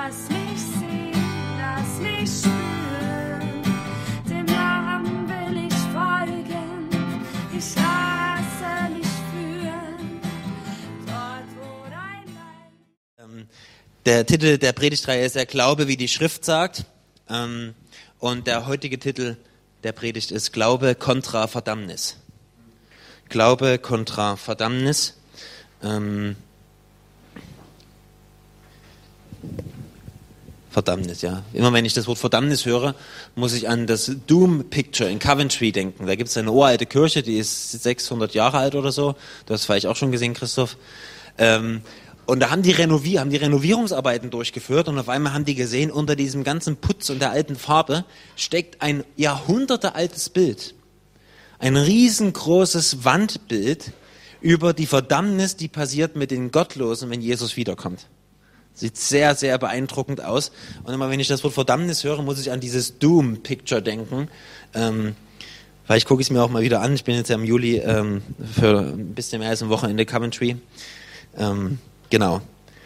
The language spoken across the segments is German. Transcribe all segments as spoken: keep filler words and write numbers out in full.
Lass mich sehen, lass mich spüren, dem Namen will ich folgen, ich lasse mich führen, dort wo dein Leib. Der Titel der Predigtreihe ist der Glaube, wie die Schrift sagt. Und der heutige Titel der Predigt ist Glaube kontra Verdammnis. Glaube kontra Verdammnis. Ähm, Verdammnis, ja. Immer wenn ich das Wort Verdammnis höre, muss ich an das Doom Picture in Coventry denken. Da gibt es eine uralte Kirche, die ist sechshundert Jahre alt oder so. Du hast vielleicht auch schon gesehen, Christoph. Ähm, und da haben die, Renovier- haben die Renovierungsarbeiten durchgeführt und auf einmal haben die gesehen, unter diesem ganzen Putz und der alten Farbe steckt ein jahrhundertealtes Bild. Ein riesengroßes Wandbild über die Verdammnis, die passiert mit den Gottlosen, wenn Jesus wiederkommt. Sieht sehr, sehr beeindruckend aus. Und immer wenn ich das Wort Verdammnis höre, muss ich an dieses Doom-Picture denken. Ähm, vielleicht gucke ich es mir auch mal wieder an. Ich bin jetzt ja im Juli ähm, für ein bisschen mehr als ein Wochenende Coventry. Ähm, genau.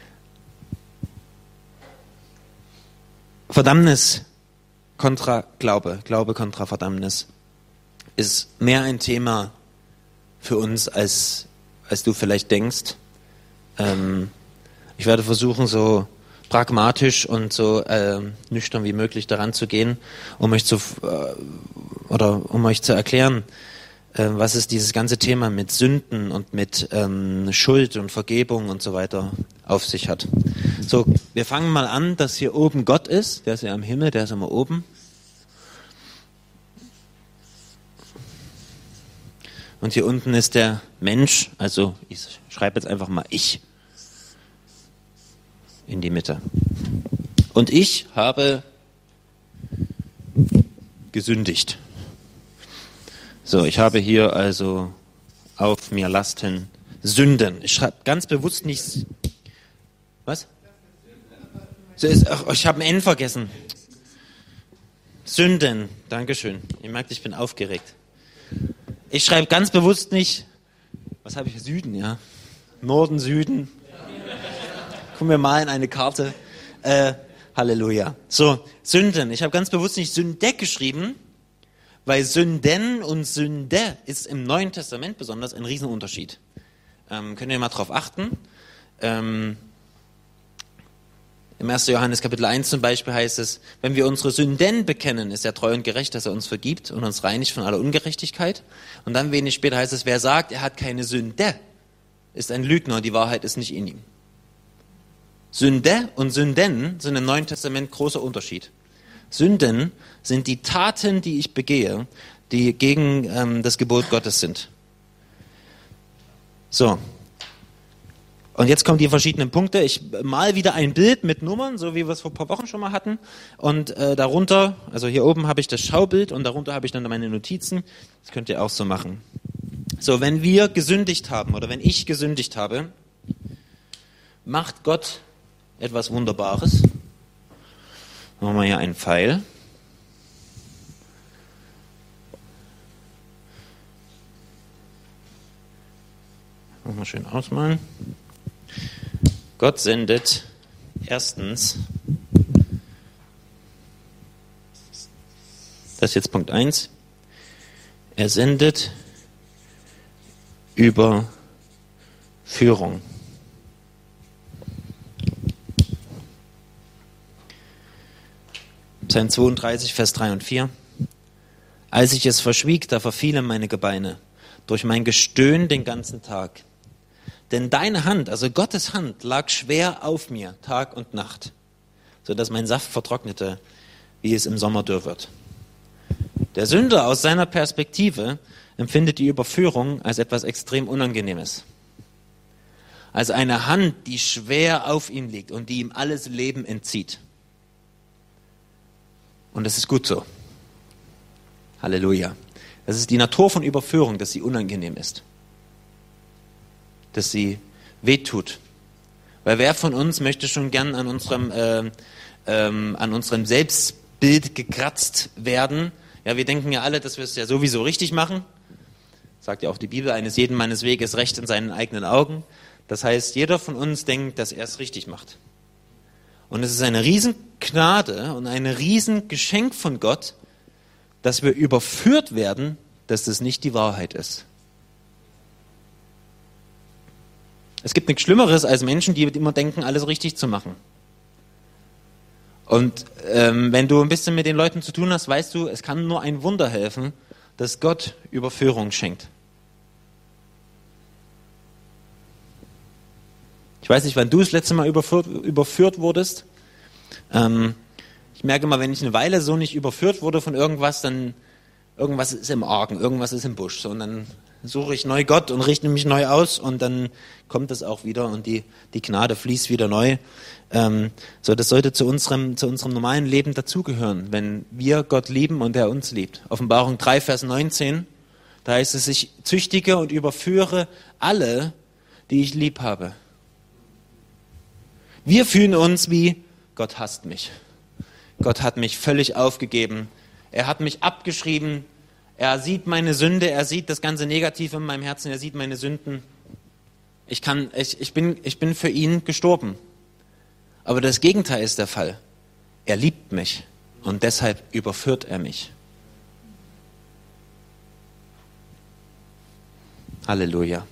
Verdammnis kontra Glaube. Glaube kontra Verdammnis ist mehr ein Thema für uns, als, als du vielleicht denkst. Ähm, ich werde versuchen, so pragmatisch und so äh, nüchtern wie möglich daran zu gehen, um euch zu, äh, oder um euch zu erklären, äh, was es dieses ganze Thema mit Sünden und mit ähm, Schuld und Vergebung und so weiter auf sich hat. So, wir fangen mal an, dass hier oben Gott ist, der ist ja am Himmel, der ist immer oben. Und hier unten ist der Mensch, also ich schreibe jetzt einfach mal ich in die Mitte. Und ich habe gesündigt. So, ich habe hier also auf mir Lasten Sünden. Ich schreibe ganz bewusst nicht... Was? So ist, ach, ich habe ein N vergessen. Sünden. Dankeschön. Ihr merkt, ich bin aufgeregt. Ich schreibe ganz bewusst nicht, was habe ich, Süden, ja? Norden, Süden. Gucken wir mal in eine Karte. Äh, Halleluja. So, Sünden. Ich habe ganz bewusst nicht Sünde geschrieben, weil Sünden und Sünde ist im Neuen Testament besonders ein Riesenunterschied. Ähm, könnt ihr mal drauf achten. Ähm, Im ersten Johannes Kapitel eins zum Beispiel heißt es, wenn wir unsere Sünden bekennen, ist er treu und gerecht, dass er uns vergibt und uns reinigt von aller Ungerechtigkeit. Und dann wenig später heißt es, wer sagt, er hat keine Sünde, ist ein Lügner, die Wahrheit ist nicht in ihm. Sünde und Sünden sind im Neuen Testament großer Unterschied. Sünden sind die Taten, die ich begehe, die gegen ähm, das Gebot Gottes sind. So. Und jetzt kommen die verschiedenen Punkte. Ich mal wieder ein Bild mit Nummern, so wie wir es vor ein paar Wochen schon mal hatten. Und äh, darunter, also hier oben habe ich das Schaubild und darunter habe ich dann meine Notizen. Das könnt ihr auch so machen. So, wenn wir gesündigt haben oder wenn ich gesündigt habe, macht Gott etwas Wunderbares. Machen wir hier einen Pfeil. Machen wir schön ausmalen. Gott sendet erstens, das ist jetzt Punkt eins, er sendet Überführung. Psalm zweiunddreißig, Vers drei und vier. Als ich es verschwieg, da verfielen meine Gebeine durch mein Gestöhn den ganzen Tag. Denn deine Hand, also Gottes Hand, lag schwer auf mir, Tag und Nacht, sodass mein Saft vertrocknete, wie es im Sommer dürr wird. Der Sünder aus seiner Perspektive empfindet die Überführung als etwas extrem Unangenehmes. Als eine Hand, die schwer auf ihm liegt und die ihm alles Leben entzieht. Und das ist gut so. Halleluja. Das ist die Natur von Überführung, dass sie unangenehm ist. Dass sie wehtut. Weil wer von uns möchte schon gern an unserem, äh, ähm, an unserem Selbstbild gekratzt werden? Ja, wir denken ja alle, dass wir es ja sowieso richtig machen. Sagt ja auch die Bibel, eines jeden Mannes Weg ist recht in seinen eigenen Augen. Das heißt, jeder von uns denkt, dass er es richtig macht. Und es ist eine Riesengnade und ein Riesengeschenk von Gott, dass wir überführt werden, dass das nicht die Wahrheit ist. Es gibt nichts Schlimmeres als Menschen, die immer denken, alles richtig zu machen. Und ähm, wenn du ein bisschen mit den Leuten zu tun hast, weißt du, es kann nur ein Wunder helfen, dass Gott Überführung schenkt. Ich weiß nicht, wann du das letzte Mal überführt, überführt wurdest. Ähm, ich merke mal, wenn ich eine Weile so nicht überführt wurde von irgendwas, dann irgendwas ist im Argen, irgendwas ist im Busch. So, und dann suche ich neu Gott und richte mich neu aus und dann kommt es auch wieder und die, die Gnade fließt wieder neu. Ähm, so, das sollte zu unserem, zu unserem normalen Leben dazugehören, wenn wir Gott lieben und er uns liebt. Offenbarung drei, Vers neunzehn, da heißt es, ich züchtige und überführe alle, die ich lieb habe. Wir fühlen uns wie, Gott hasst mich. Gott hat mich völlig aufgegeben. Er hat mich abgeschrieben. Er sieht meine Sünde, er sieht das ganze Negative in meinem Herzen, er sieht meine Sünden. Ich kann, ich, ich bin, ich bin für ihn gestorben. Aber das Gegenteil ist der Fall. Er liebt mich und deshalb überführt er mich. Halleluja.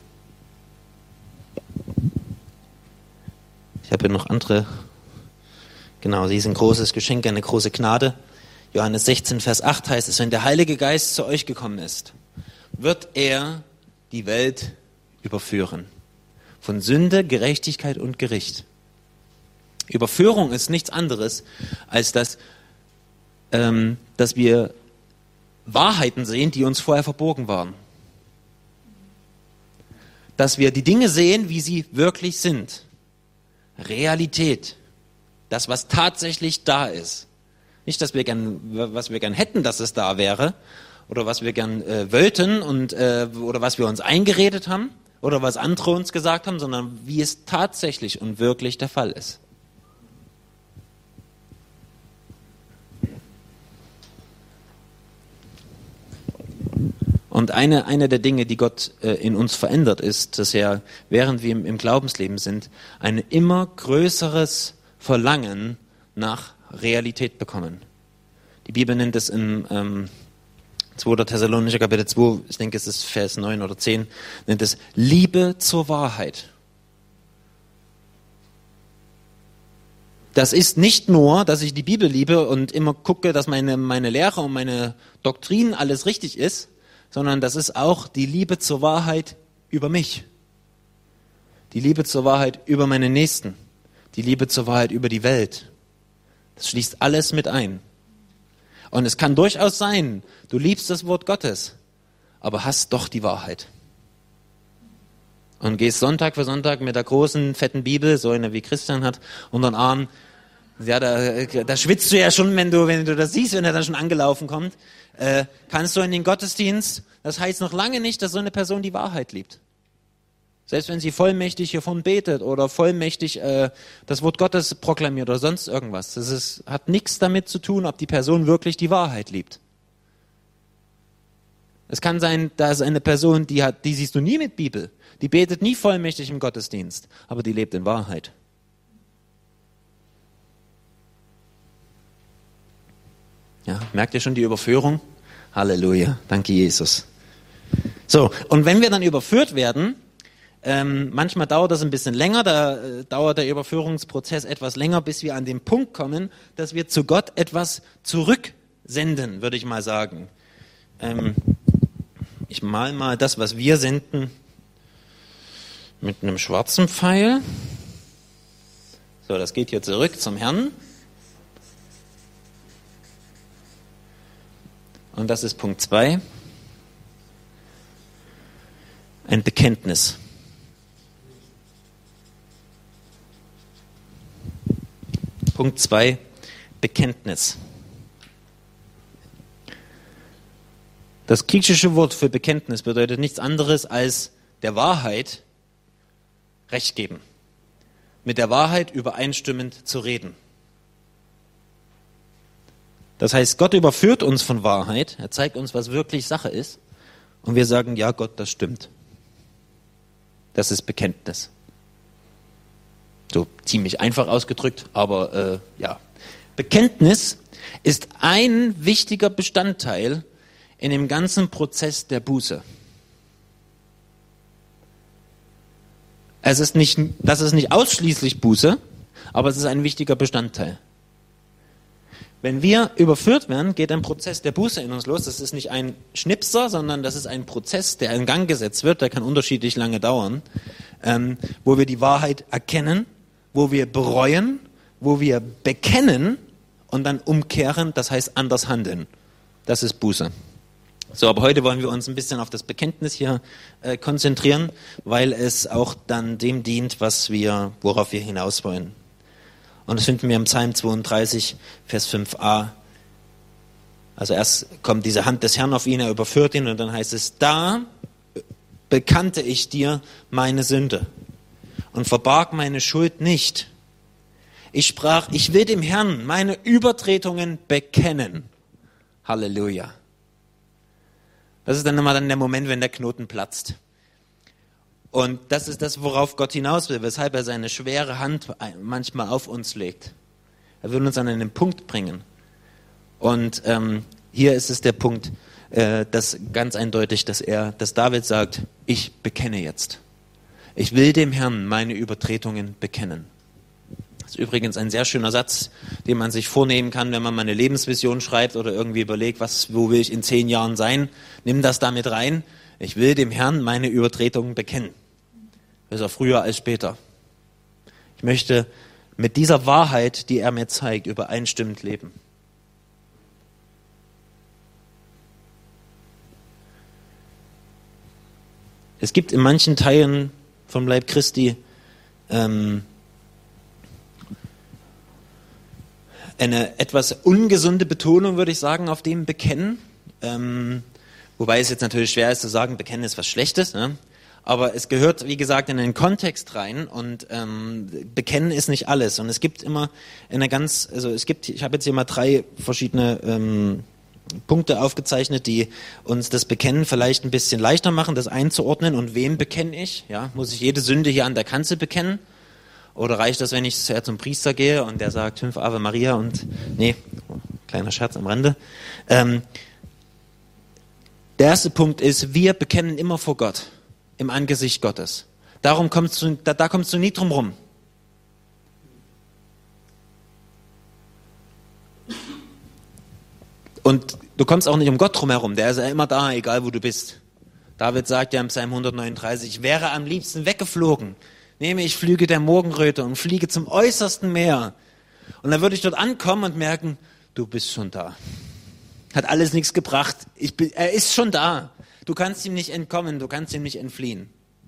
Ich habe hier noch andere, genau, sie ist ein großes Geschenk, eine große Gnade. Johannes sechzehn, Vers acht heißt es, wenn der Heilige Geist zu euch gekommen ist, wird er die Welt überführen. Von Sünde, Gerechtigkeit und Gericht. Überführung ist nichts anderes, als dass, ähm, dass wir Wahrheiten sehen, die uns vorher verborgen waren. Dass wir die Dinge sehen, wie sie wirklich sind. Realität. Das, was tatsächlich da ist. Nicht, dass wir gern, was wir gern hätten, dass es da wäre, oder was wir gern äh, wollten und äh, oder was wir uns eingeredet haben, oder was andere uns gesagt haben, sondern wie es tatsächlich und wirklich der Fall ist. Und eine, eine der Dinge, die Gott äh, in uns verändert, ist, dass er, während wir im, im Glaubensleben sind, ein immer größeres Verlangen nach Realität bekommen. Die Bibel nennt es in ähm, zweiter Thessalonicher Kapitel zwei, ich denke es ist Vers neun oder zehn, nennt es Liebe zur Wahrheit. Das ist nicht nur, dass ich die Bibel liebe und immer gucke, dass meine, meine Lehre und meine Doktrin alles richtig ist, sondern das ist auch die Liebe zur Wahrheit über mich. Die Liebe zur Wahrheit über meine Nächsten. Die Liebe zur Wahrheit über die Welt. Das schließt alles mit ein. Und es kann durchaus sein, du liebst das Wort Gottes, aber hast doch die Wahrheit. Und gehst Sonntag für Sonntag mit der großen, fetten Bibel, so eine wie Christian hat, unter den Arm. Ja, da, da schwitzt du ja schon, wenn du, wenn du das siehst, wenn er dann schon angelaufen kommt. Äh, kannst du in den Gottesdienst, das heißt noch lange nicht, dass so eine Person die Wahrheit liebt. Selbst wenn sie vollmächtig hiervon betet oder vollmächtig äh, das Wort Gottes proklamiert oder sonst irgendwas. Das ist, hat nichts damit zu tun, ob die Person wirklich die Wahrheit liebt. Es kann sein, dass eine Person, die hat, die siehst du nie mit Bibel, die betet nie vollmächtig im Gottesdienst, aber die lebt in Wahrheit. Ja, merkt ihr schon die Überführung? Halleluja, danke Jesus. So, und wenn wir dann überführt werden, ähm, manchmal dauert das ein bisschen länger, da äh, dauert der Überführungsprozess etwas länger, bis wir an den Punkt kommen, dass wir zu Gott etwas zurücksenden, würde ich mal sagen. Ähm, ich mal mal das, was wir senden, mit einem schwarzen Pfeil. So, das geht hier zurück zum Herrn. Und das ist Punkt zwei. Ein Bekenntnis. Punkt zwei, Bekenntnis. Das griechische Wort für Bekenntnis bedeutet nichts anderes als der Wahrheit Recht geben. Mit der Wahrheit übereinstimmend zu reden. Das heißt, Gott überführt uns von Wahrheit, er zeigt uns, was wirklich Sache ist, und wir sagen, ja Gott, das stimmt. Das ist Bekenntnis. So ziemlich einfach ausgedrückt, aber äh, ja. Bekenntnis ist ein wichtiger Bestandteil in dem ganzen Prozess der Buße. Es ist nicht, das ist nicht ausschließlich Buße, aber es ist ein wichtiger Bestandteil. Wenn wir überführt werden, geht ein Prozess der Buße in uns los. Das ist nicht ein Schnipser, sondern das ist ein Prozess, der in Gang gesetzt wird. Der kann unterschiedlich lange dauern, ähm, wo wir die Wahrheit erkennen, wo wir bereuen, wo wir bekennen und dann umkehren, das heißt anders handeln. Das ist Buße. So, aber heute wollen wir uns ein bisschen auf das Bekenntnis hier äh, konzentrieren, weil es auch dann dem dient, was wir, worauf wir hinaus wollen. Und das finden wir im Psalm zweiunddreißig, Vers fünf a. Also erst kommt diese Hand des Herrn auf ihn, er überführt ihn und dann heißt es, da bekannte ich dir meine Sünde und verbarg meine Schuld nicht. Ich sprach, ich will dem Herrn meine Übertretungen bekennen. Halleluja. Das ist dann immer dann der Moment, wenn der Knoten platzt. Und das ist das, worauf Gott hinaus will, weshalb er seine schwere Hand manchmal auf uns legt. Er will uns an einen Punkt bringen. Und ähm, hier ist es der Punkt, äh, dass ganz eindeutig, dass er, dass David sagt, ich bekenne jetzt. Ich will dem Herrn meine Übertretungen bekennen. Das ist übrigens ein sehr schöner Satz, den man sich vornehmen kann, wenn man mal eine Lebensvision schreibt oder irgendwie überlegt, was, wo will ich in zehn Jahren sein. Nimm das damit rein. Ich will dem Herrn meine Übertretungen bekennen. Besser früher als später. Ich möchte mit dieser Wahrheit, die er mir zeigt, übereinstimmend leben. Es gibt in manchen Teilen vom Leib Christi ähm, eine etwas ungesunde Betonung, würde ich sagen, auf dem Bekennen. Ähm, wobei es jetzt natürlich schwer ist zu sagen, Bekennen ist was Schlechtes, ne? Aber es gehört, wie gesagt, in einen Kontext rein und ähm, Bekennen ist nicht alles. Und es gibt immer eine ganz, also es gibt, ich habe jetzt hier mal drei verschiedene ähm, Punkte aufgezeichnet, die uns das Bekennen vielleicht ein bisschen leichter machen, das einzuordnen. Und wem bekenne ich? Ja, muss ich jede Sünde hier an der Kanzel bekennen? Oder reicht das, wenn ich zuerst zum Priester gehe und der sagt fünf Ave Maria und, nee, kleiner Scherz am Rande. Ähm, der erste Punkt ist, wir bekennen immer vor Gott. Im Angesicht Gottes. Darum kommst du, da, da kommst du nie drum rum. Und du kommst auch nicht um Gott drum herum. Der ist ja immer da, egal wo du bist. David sagt ja im Psalm hundertneununddreißig, ich wäre am liebsten weggeflogen. Nehme ich Flüge der Morgenröte und fliege zum äußersten Meer. Und dann würde ich dort ankommen und merken, du bist schon da. Hat alles nichts gebracht. Ich bin, er ist schon da. Du kannst ihm nicht entkommen, du kannst ihm nicht entfliehen.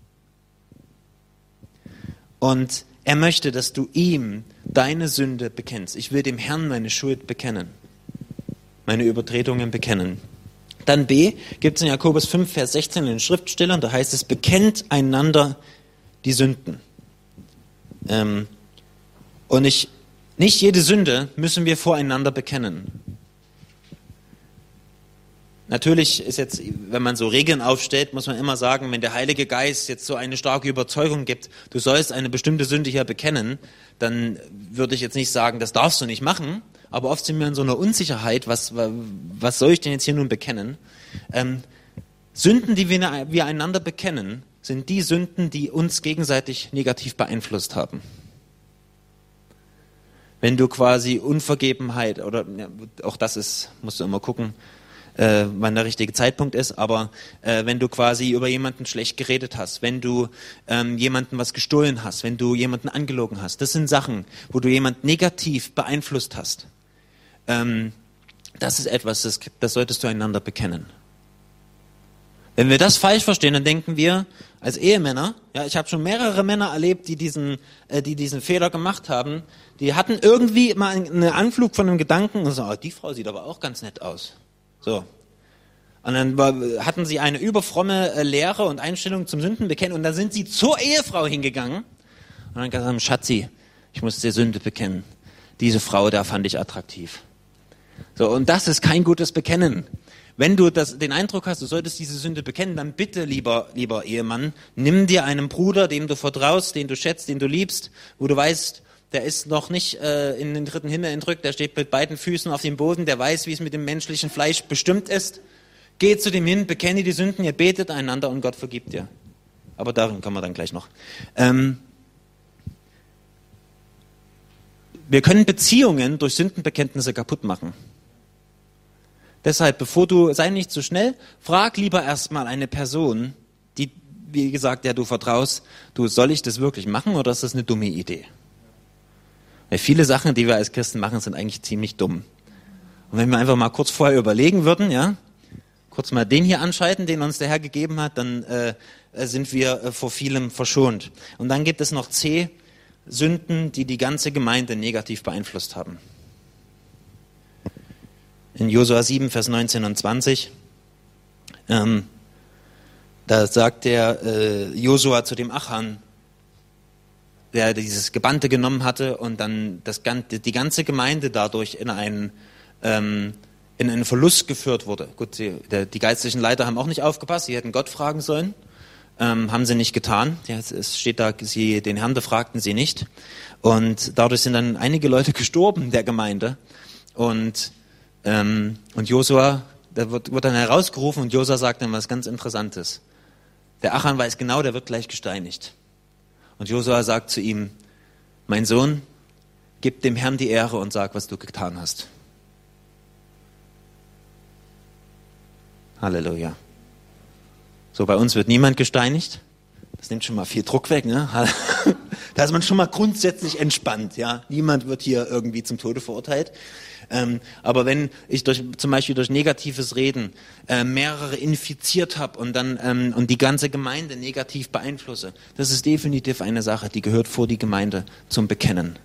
Und er möchte, dass du ihm deine Sünde bekennst. Ich will dem Herrn meine Schuld bekennen, meine Übertretungen bekennen. Dann B, gibt es in Jakobus fünf, Vers sechzehn in den Schriftstellern, da heißt es, bekennt einander die Sünden. Ähm, und nicht, nicht jede Sünde müssen wir voreinander bekennen. Natürlich ist jetzt, wenn man so Regeln aufstellt, muss man immer sagen, wenn der Heilige Geist jetzt so eine starke Überzeugung gibt, du sollst eine bestimmte Sünde hier bekennen, dann würde ich jetzt nicht sagen, das darfst du nicht machen, aber oft sind wir in so einer Unsicherheit, was, was soll ich denn jetzt hier nun bekennen? Ähm, Sünden, die wir, wir einander bekennen, sind die Sünden, die uns gegenseitig negativ beeinflusst haben. Wenn du quasi Unvergebenheit, oder ja, auch das ist, musst du immer gucken, Äh, wann der richtige Zeitpunkt ist, aber äh, wenn du quasi über jemanden schlecht geredet hast, wenn du ähm, jemanden was gestohlen hast, wenn du jemanden angelogen hast, das sind Sachen, wo du jemanden negativ beeinflusst hast. Ähm, das ist etwas, das, das solltest du einander bekennen. Wenn wir das falsch verstehen, dann denken wir als Ehemänner, ja, ich habe schon mehrere Männer erlebt, die diesen, äh, die diesen Fehler gemacht haben, die hatten irgendwie mal einen Anflug von einem Gedanken und so, oh, die Frau sieht aber auch ganz nett aus. So. Und dann war, hatten sie eine überfromme äh, Lehre und Einstellung zum Sündenbekennen und dann sind sie zur Ehefrau hingegangen und dann gesagt haben, Schatzi, ich muss dir Sünde bekennen. Diese Frau, da fand ich attraktiv. So, und das ist kein gutes Bekennen. Wenn du das, den Eindruck hast, du solltest diese Sünde bekennen, dann bitte, lieber, lieber Ehemann, nimm dir einen Bruder, dem du vertraust, den du schätzt, den du liebst, wo du weißt, der ist noch nicht äh, in den dritten Himmel entrückt, der steht mit beiden Füßen auf dem Boden, der weiß, wie es mit dem menschlichen Fleisch bestimmt ist. Geh zu dem hin, bekenne die Sünden, ihr betet einander und Gott vergibt dir. Aber darin kommen wir dann gleich noch. Ähm, wir können Beziehungen durch Sündenbekenntnisse kaputt machen. Deshalb, bevor du, sei nicht zu schnell, frag lieber erstmal eine Person, die, wie gesagt, der du vertraust, du, soll ich das wirklich machen oder ist das eine dumme Idee? Weil viele Sachen, die wir als Christen machen, sind eigentlich ziemlich dumm. Und wenn wir einfach mal kurz vorher überlegen würden, ja, kurz mal den hier anschalten, den uns der Herr gegeben hat, dann äh, sind wir äh, vor vielem verschont. Und dann gibt es noch C, Sünden, die die ganze Gemeinde negativ beeinflusst haben. In Josua sieben, Vers neunzehn und zwanzig, ähm, da sagt der äh, Josua zu dem Achan, der dieses Gebannte genommen hatte und dann das, die ganze Gemeinde dadurch in einen, ähm, in einen Verlust geführt wurde. Gut, die, der, die geistlichen Leiter haben auch nicht aufgepasst, sie hätten Gott fragen sollen, ähm, haben sie nicht getan. Ja, es steht da, sie, den Herrn befragten sie nicht. Und dadurch sind dann einige Leute gestorben der Gemeinde. Und Ähm, und Josua, da wird, wird dann herausgerufen und Josua sagt dann was ganz Interessantes. Der Achan weiß genau, der wird gleich gesteinigt. Und Josua sagt zu ihm, mein Sohn, gib dem Herrn die Ehre und sag, was du getan hast. Halleluja. So, bei uns wird niemand gesteinigt. Das nimmt schon mal viel Druck weg, ne? Da ist man schon mal grundsätzlich entspannt, ja. Niemand wird hier irgendwie zum Tode verurteilt. Ähm, aber wenn ich durch, zum Beispiel durch negatives Reden äh, mehrere infiziert habe und dann ähm, und die ganze Gemeinde negativ beeinflusse, das ist definitiv eine Sache, die gehört vor die Gemeinde zum Bekennen.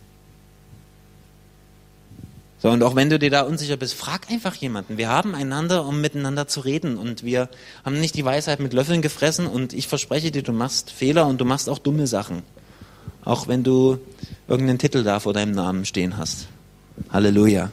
So, und auch wenn du dir da unsicher bist, frag einfach jemanden. Wir haben einander, um miteinander zu reden und wir haben nicht die Weisheit mit Löffeln gefressen und ich verspreche dir, du machst Fehler und du machst auch dumme Sachen. Auch wenn du irgendeinen Titel da vor deinem Namen stehen hast. Halleluja.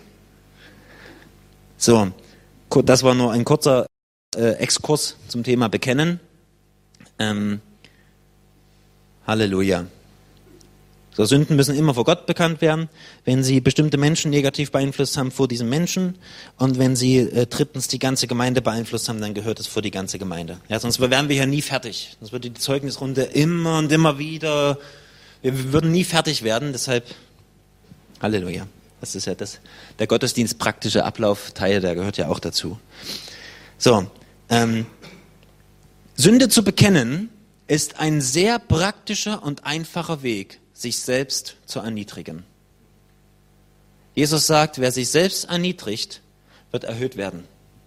So, das war nur ein kurzer äh, Exkurs zum Thema Bekennen. Ähm, Halleluja. So, Sünden müssen immer vor Gott bekannt werden, wenn sie bestimmte Menschen negativ beeinflusst haben, vor diesen Menschen. Und wenn sie äh, drittens die ganze Gemeinde beeinflusst haben, dann gehört es vor die ganze Gemeinde. Ja, sonst wären wir hier nie fertig. Sonst würde die Zeugnisrunde immer und immer wieder, wir würden nie fertig werden. Deshalb, Halleluja. Das ist ja das, der Gottesdienst praktische Ablaufteil, der gehört ja auch dazu. So, ähm, Sünde zu bekennen ist ein sehr praktischer und einfacher Weg, sich selbst zu erniedrigen. Jesus sagt, wer sich selbst erniedrigt, wird erhöht werden.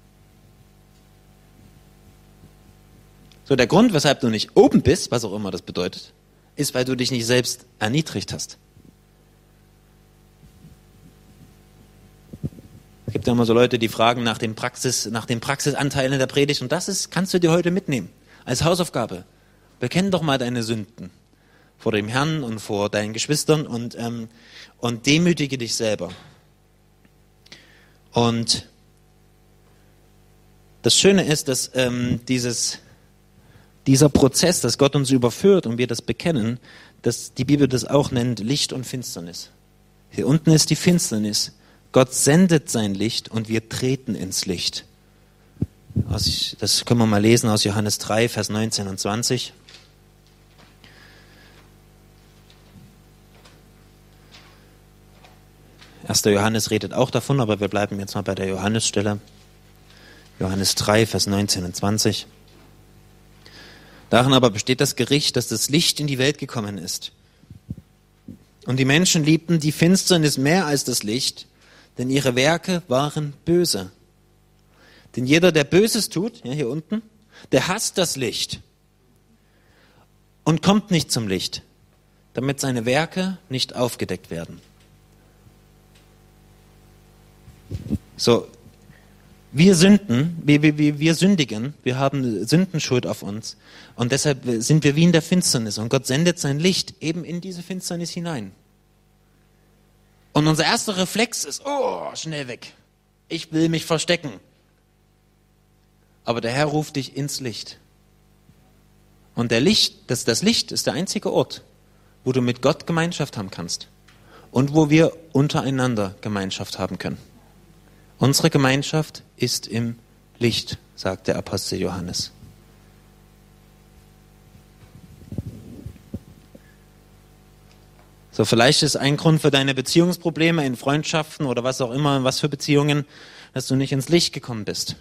So, der Grund, weshalb du nicht oben bist, was auch immer das bedeutet, ist, weil du dich nicht selbst erniedrigt hast. Es gibt ja immer so Leute, die fragen nach den Praxis, nach den Praxisanteilen der Predigt und das ist, kannst du dir heute mitnehmen als Hausaufgabe. Bekenn doch mal deine Sünden vor dem Herrn und vor deinen Geschwistern und ähm, und demütige dich selber. Und das Schöne ist, dass ähm, dieses dieser Prozess, dass Gott uns überführt und wir das bekennen, dass die Bibel das auch nennt Licht und Finsternis. Hier unten ist die Finsternis. Gott sendet sein Licht und wir treten ins Licht. Das können wir mal lesen aus Johannes drei, Vers neunzehn und zwanzig. Erster Johannes redet auch davon, aber wir bleiben jetzt mal bei der Johannesstelle. Johannes drei, Vers neunzehn und zwanzig. Darin aber besteht das Gericht, dass das Licht in die Welt gekommen ist. Und die Menschen liebten die Finsternis mehr als das Licht, denn ihre Werke waren böse. Denn jeder, der Böses tut, ja, hier unten, der hasst das Licht und kommt nicht zum Licht, damit seine Werke nicht aufgedeckt werden. So, wir sünden, wir, wir, wir sündigen, wir haben Sündenschuld auf uns und deshalb sind wir wie in der Finsternis und Gott sendet sein Licht eben in diese Finsternis hinein. Und unser erster Reflex ist, oh, schnell weg. Ich will mich verstecken. Aber der Herr ruft dich ins Licht. Und der Licht, das, das Licht ist der einzige Ort, wo du mit Gott Gemeinschaft haben kannst. Und wo wir untereinander Gemeinschaft haben können. Unsere Gemeinschaft ist im Licht, sagt der Apostel Johannes. So, vielleicht ist ein Grund für deine Beziehungsprobleme in Freundschaften oder was auch immer, was für Beziehungen, dass du nicht ins Licht gekommen bist.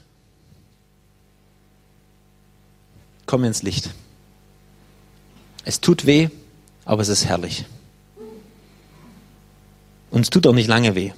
Komm ins Licht. Es tut weh, aber es ist herrlich. Und es tut auch nicht lange weh.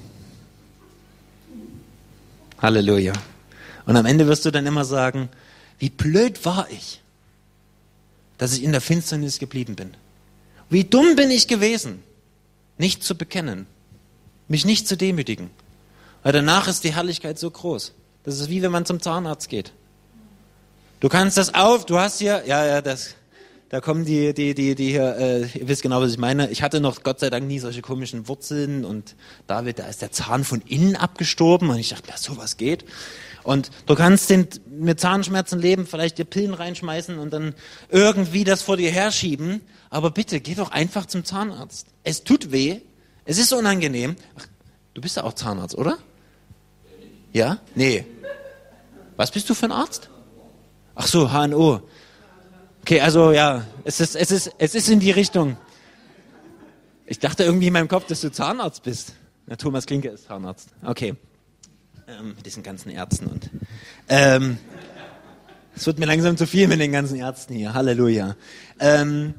Halleluja. Und am Ende wirst du dann immer sagen, wie blöd war ich, dass ich in der Finsternis geblieben bin. Wie dumm bin ich gewesen, nicht zu bekennen, mich nicht zu demütigen. Weil danach ist die Herrlichkeit so groß. Das ist wie wenn man zum Zahnarzt geht. Du kannst das auf, du hast hier, ja, ja, das, da kommen die, die, die, die hier, äh, ihr wisst genau, was ich meine. Ich hatte noch Gott sei Dank nie solche komischen Wurzeln und David, da ist der Zahn von innen abgestorben und ich dachte, ja, sowas geht. Und du kannst den, mit Zahnschmerzen leben, vielleicht dir Pillen reinschmeißen und dann irgendwie das vor dir herschieben. Aber bitte, geh doch einfach zum Zahnarzt. Es tut weh, es ist unangenehm. Ach, du bist ja auch Zahnarzt, oder? Ja? Nee. Was bist du für ein Arzt? Ach so, H N O. Okay, also ja, es ist, es ist, es ist in die Richtung. Ich dachte irgendwie in meinem Kopf, dass du Zahnarzt bist. Na, Thomas Klinke ist Zahnarzt. Okay. Ähm, mit diesen ganzen Ärzten und ähm, es wird mir langsam zu viel mit den ganzen Ärzten hier. Halleluja. Ähm,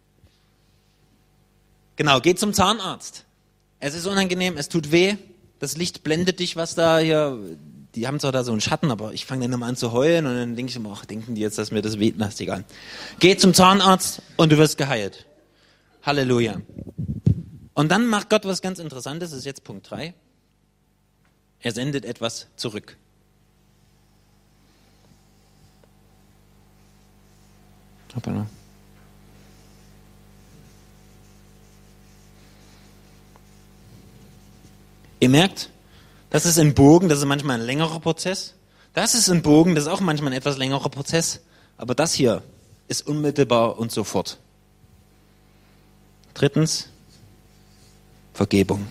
genau, geh zum Zahnarzt. Es ist unangenehm, es tut weh. Das Licht blendet dich, was da hier. Die haben zwar da so einen Schatten, aber ich fange dann immer an zu heulen und dann denke ich immer, ach, denken die jetzt, dass mir das weht? Na, ist egal. Geh zum Zahnarzt und du wirst geheilt. Halleluja. Und dann macht Gott was ganz Interessantes, das ist jetzt Punkt drei. Er sendet etwas zurück. Hoppala. Ihr merkt, das ist ein Bogen, das ist manchmal ein längerer Prozess. Das ist ein Bogen, das ist auch manchmal ein etwas längerer Prozess. Aber das hier ist unmittelbar und sofort. Drittens, Vergebung.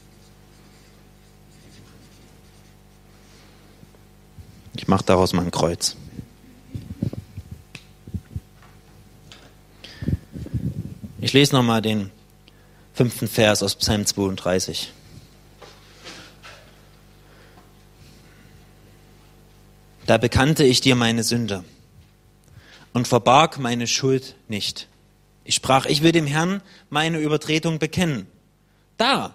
Ich mache daraus mal ein Kreuz. Ich lese nochmal den fünften Vers aus Psalm zweiunddreißig. Da bekannte ich dir meine Sünde und verbarg meine Schuld nicht. Ich sprach, ich will dem Herrn meine Übertretung bekennen. Da,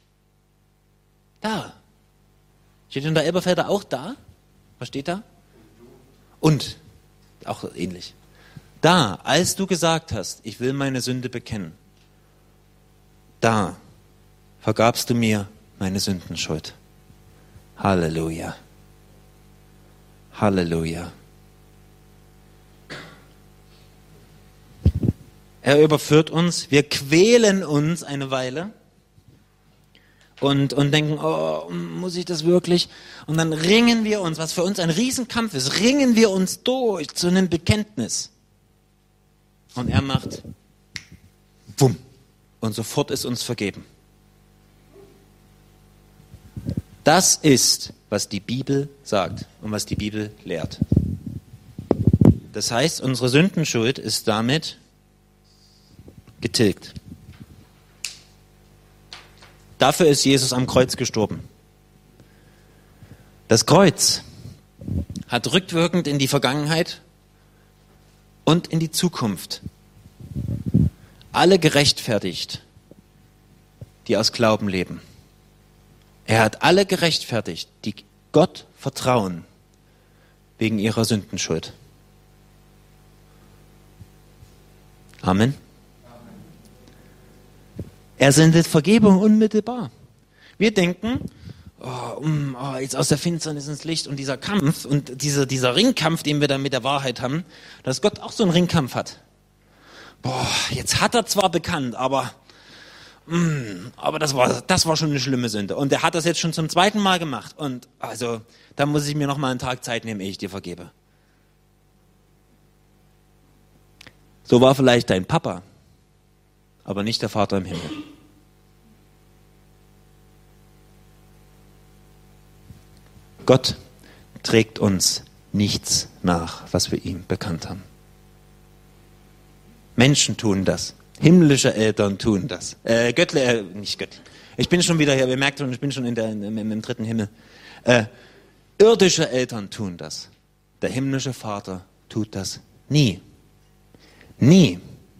da. Steht in der Elberfelder auch da? Was steht da? Und, auch ähnlich. Da, als du gesagt hast, ich will meine Sünde bekennen, da vergabst du mir meine Sündenschuld. Halleluja. Halleluja. Er überführt uns, wir quälen uns eine Weile und, und denken, oh, muss ich das wirklich? Und dann ringen wir uns, was für uns ein Riesenkampf ist, ringen wir uns durch zu einem Bekenntnis. Und er macht, wumm, und sofort ist uns vergeben. Das ist, was die Bibel sagt und was die Bibel lehrt. Das heißt, unsere Sündenschuld ist damit getilgt. Dafür ist Jesus am Kreuz gestorben. Das Kreuz hat rückwirkend in die Vergangenheit und in die Zukunft alle gerechtfertigt, die aus Glauben leben. Er hat alle gerechtfertigt, die Gott vertrauen wegen ihrer Sündenschuld. Amen. Er sendet Vergebung unmittelbar. Wir denken, oh, um, oh, jetzt aus der Finsternis ins Licht und dieser Kampf und dieser, dieser Ringkampf, den wir da mit der Wahrheit haben, dass Gott auch so einen Ringkampf hat. Boah, jetzt hat er zwar bekannt, aber Mm, aber das war, das war schon eine schlimme Sünde. Und er hat das jetzt schon zum zweiten Mal gemacht. Und also, da muss ich mir noch mal einen Tag Zeit nehmen, ehe ich dir vergebe. So war vielleicht dein Papa, aber nicht der Vater im Himmel. Gott trägt uns nichts nach, was wir ihm bekannt haben. Menschen tun das. Himmlische Eltern tun das. Äh, Göttler, äh, nicht Göttler. Ich bin schon wieder hier, ihr merkt schon, ich bin schon in der, in, im, im dritten Himmel. Äh, irdische Eltern tun das. Der himmlische Vater tut das nie. Nie.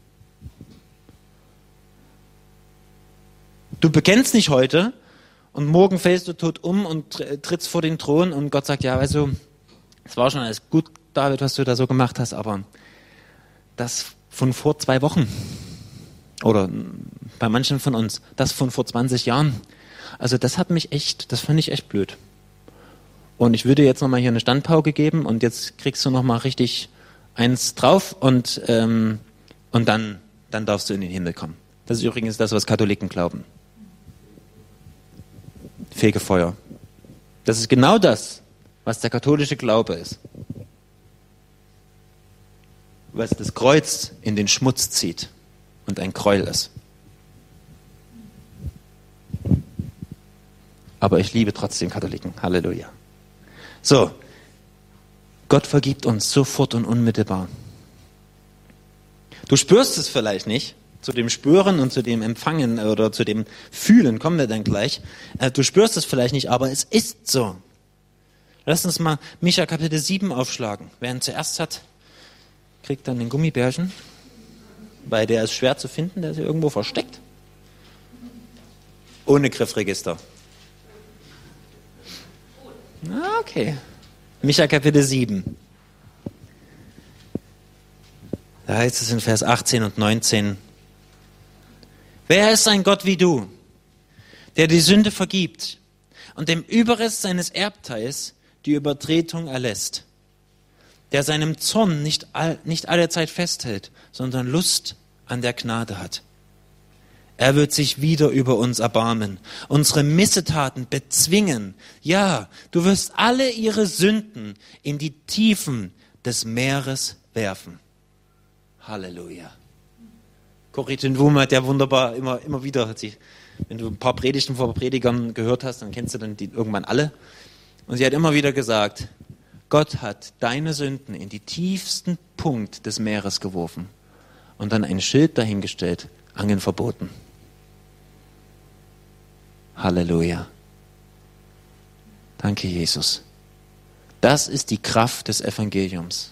Du bekennst nicht heute und morgen fällst du tot um und trittst vor den Thron und Gott sagt, ja, weißt du, es war schon alles gut, David, was du da so gemacht hast, aber das von vor zwei Wochen oder bei manchen von uns, das von vor zwanzig Jahren, also das hat mich echt, das fand ich echt blöd. Und ich würde jetzt nochmal hier eine Standpauke geben und jetzt kriegst du nochmal richtig eins drauf und, ähm, und dann, dann darfst du in den Himmel kommen. Das ist übrigens das, was Katholiken glauben. Fegefeuer. Das ist genau das, was der katholische Glaube ist. Was das Kreuz in den Schmutz zieht und ein Gräuel ist. Aber ich liebe trotzdem Katholiken. Halleluja. So, Gott vergibt uns sofort und unmittelbar. Du spürst es vielleicht nicht. Zu dem Spüren und zu dem Empfangen oder zu dem Fühlen kommen wir dann gleich. Du spürst es vielleicht nicht, aber es ist so. Lass uns mal Micha Kapitel sieben aufschlagen. Wer ihn zuerst hat, kriegt dann den Gummibärchen, weil der ist schwer zu finden, der ist irgendwo versteckt. Ohne Griffregister. Ah, okay. Micha Kapitel sieben. Da heißt es in Vers achtzehn und neunzehn, wer ist ein Gott wie du, der die Sünde vergibt und dem Überrest seines Erbteils die Übertretung erlässt, der seinem Zorn nicht, all, nicht alle Zeit festhält, sondern Lust an der Gnade hat. Er wird sich wieder über uns erbarmen, unsere Missetaten bezwingen. Ja, du wirst alle ihre Sünden in die Tiefen des Meeres werfen. Halleluja. Corrie ten Boom hat ja wunderbar immer, immer wieder, hat sie, wenn du ein paar Predigten vor Predigern gehört hast, dann kennst du dann die irgendwann alle. Und sie hat immer wieder gesagt, Gott hat deine Sünden in die tiefsten Punkt des Meeres geworfen und dann ein Schild dahingestellt, Angeln verboten. Halleluja. Danke, Jesus. Das ist die Kraft des Evangeliums.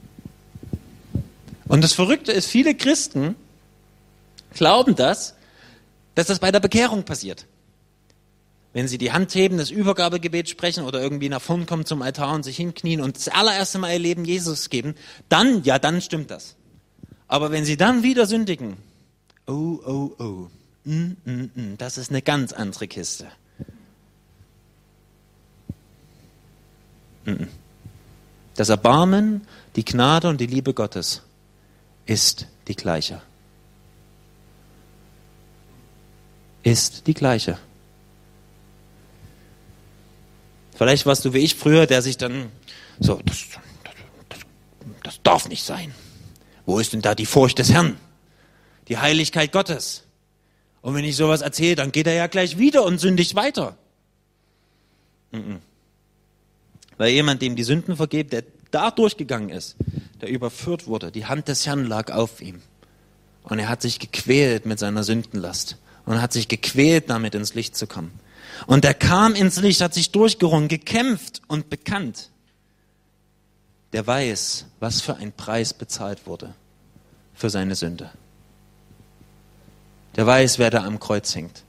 Und das Verrückte ist, viele Christen glauben das, dass das bei der Bekehrung passiert. Wenn sie die Hand heben, das Übergabegebet sprechen oder irgendwie nach vorn kommen zum Altar und sich hinknien und das allererste Mal ihr Leben Jesus geben, dann, ja, dann stimmt das. Aber wenn sie dann wieder sündigen, oh, oh, oh, mm, mm, mm, das ist eine ganz andere Kiste. Mm, mm. Das Erbarmen, die Gnade und die Liebe Gottes ist die gleiche. Ist die gleiche. Vielleicht warst du wie ich früher, der sich dann so, das, das, das, das darf nicht sein. Wo ist denn da die Furcht des Herrn? Die Heiligkeit Gottes. Und wenn ich sowas erzähle, dann geht er ja gleich wieder und sündigt weiter. Mm-mm. Weil jemand, dem die Sünden vergibt, der da durchgegangen ist, der überführt wurde, die Hand des Herrn lag auf ihm. Und er hat sich gequält mit seiner Sündenlast. Und hat sich gequält, damit ins Licht zu kommen. Und er kam ins Licht, hat sich durchgerungen, gekämpft und bekannt. Der weiß, was für ein Preis bezahlt wurde für seine Sünde. Der weiß, wer da am Kreuz hängt.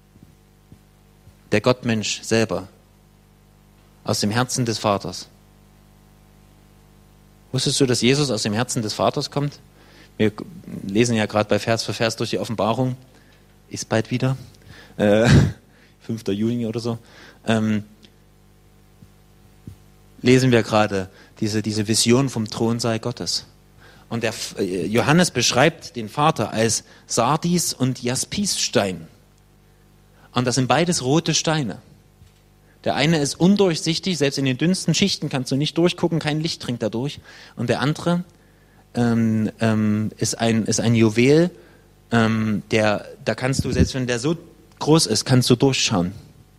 Der Gottmensch selber, aus dem Herzen des Vaters. Wusstest du, dass Jesus aus dem Herzen des Vaters kommt? Wir lesen ja gerade bei Vers für Vers durch die Offenbarung. Ist bald wieder. Äh, fünfter Juni oder so. Ähm, lesen wir gerade diese, diese Vision vom Thronsaal Gottes. Und der äh, Johannes beschreibt den Vater als Sardis und Jaspisstein. Und das sind beides rote Steine. Der eine ist undurchsichtig, selbst in den dünnsten Schichten kannst du nicht durchgucken, kein Licht dringt da durch. Und der andere ähm, ähm, ist ein, ist ein Juwel, ähm, der, da kannst du, selbst wenn der so groß ist, kannst du durchschauen.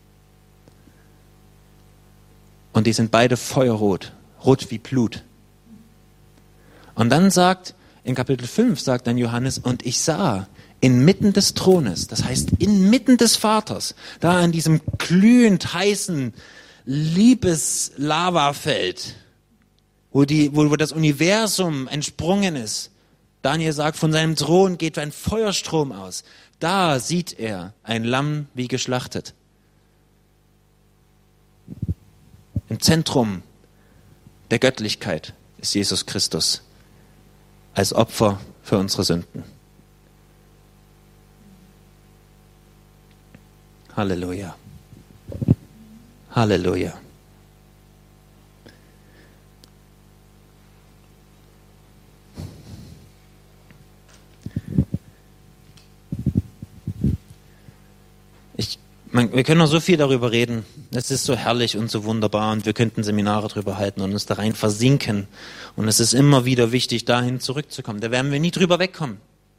Und die sind beide feuerrot, rot wie Blut. Und dann sagt, in Kapitel fünf sagt dann Johannes, und ich sah inmitten des Thrones, das heißt inmitten des Vaters, da an diesem glühend heißen Liebeslavafeld, wo, die, wo, wo das Universum entsprungen ist. Daniel sagt, von seinem Thron geht ein Feuerstrom aus. Da sieht er ein Lamm wie geschlachtet. Im Zentrum der Göttlichkeit ist Jesus Christus als Opfer für unsere Sünden. Halleluja. Halleluja. Ich, man, wir können noch so viel darüber reden. Es ist so herrlich und so wunderbar und wir könnten Seminare darüber halten und uns da rein versinken. Und es ist immer wieder wichtig, dahin zurückzukommen. Da werden wir nie drüber wegkommen.